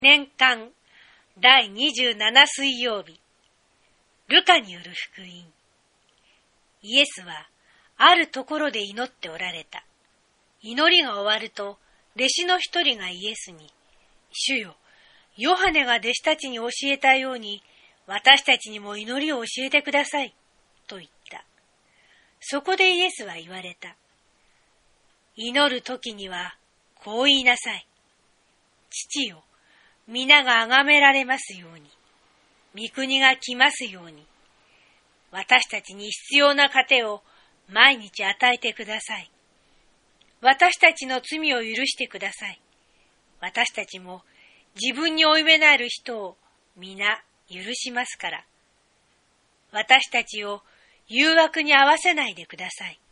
年間第27水曜日、ルカによる福音。イエスはあるところで祈っておられた。祈りが終わると、弟子の一人がイエスに、主よ、ヨハネが弟子たちに教えたように、私たちにも祈りを教えてください、と言った。そこでイエスは言われた。祈るときには、こう言いなさい。父よ、皆が崇められますように、御国が来ますように、私たちに必要な糧を毎日与えてください。私たちの罪を許してください。私たちも自分に負い目のある人を皆許しますから。私たちを誘惑に合わせないでください。